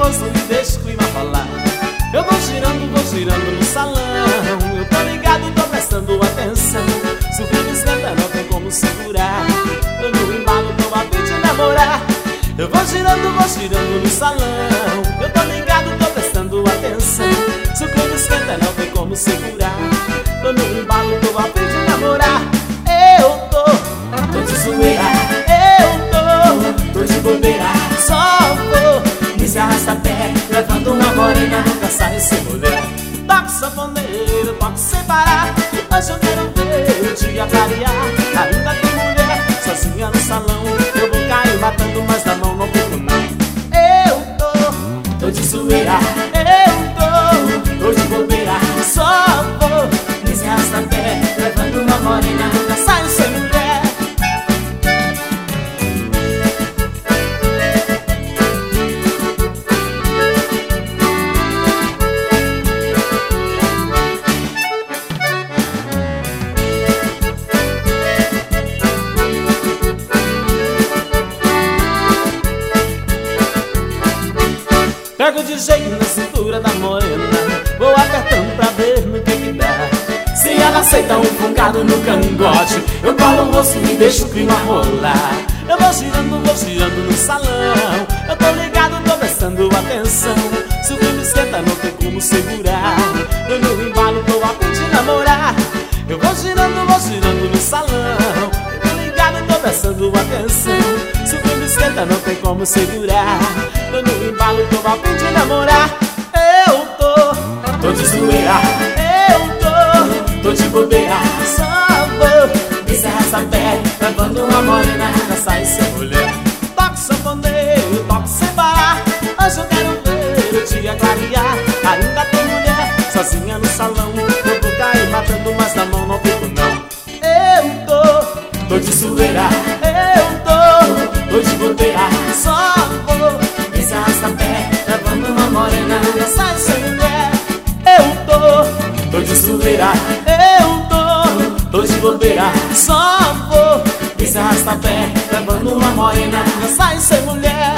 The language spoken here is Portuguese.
rosto, me deixa o clima rolar. Eu vou girando no salão. Eu tô ligado, tô prestando atenção. Se o clima esquenta, não tem como segurar. Eu no embalo, tô a fim de namorar. Eu vou girando no salão. Eu tô ligado, tô prestando atenção. Se o clima esquenta, não tem como segurar. Tô no embalo, tô a fim de namorar. Eu tô de zoeira. Eu tô de bobeira. Só vou nesse arrasta-pé, levando uma morena, nunca saio sem mulher. Toque sanfoneiro, toque sem parar. Hoje eu quero ver o dia clarear. Ainda tem mulher sozinha no salão. Eu vou cair matando, mas na mão não fico não. Eu tô de zoeira. Eu tô de bobeira. Só vou nesse arrasta-pé, levando uma morena, nunca saio sem mulher. Pego de jeito na cintura da morena, vou apertando pra ver no que dá. Se ela aceita um fungado no cangote, eu colo o rosto e deixo o clima rolar. Eu vou girando no salão. Eu tô ligado, tô prestando atenção. Se o clima esquenta, não tem como segurar. Eu no embalo, tô a fim de namorar. Eu vou girando no salão. Eu tô ligado, tô prestando atenção. Se o clima esquenta, não tem como segurar. Eu no embalo, tô a fim de namorar. Eu tô de zoeira. Eu tô de bobeira. Só vou nesse arrasta-pé, levando uma morena, nunca sai sem mulher. Toque sanfoneiro, toque sem parar. Hoje eu quero ver o dia clarear. Ainda tem mulher sozinha no salão. Eu vou cair matando, mas na mão não fico não. Eu tô de zoeira. Eu tô de bobeira. Só vou nesse arrasta-pé, levando uma morena, nunca sai sem mulher. Eu tô de zoeira. Eu tô de bobeira. Só vou nesse arrasta-pé, levando uma morena, nunca sai sem mulher.